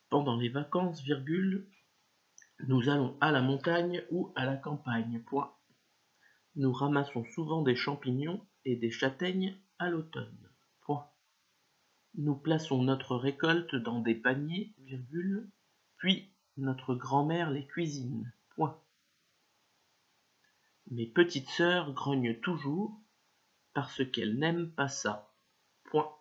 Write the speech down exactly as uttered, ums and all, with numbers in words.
Pendant les vacances, virgule, nous allons à la montagne ou à la campagne. Point. Nous ramassons souvent des champignons et des châtaignes à l'automne. Point. Nous plaçons notre récolte dans des paniers, virgule, puis notre grand-mère les cuisine. Point. Mes petites sœurs grognent toujours parce qu'elles n'aiment pas ça. Point.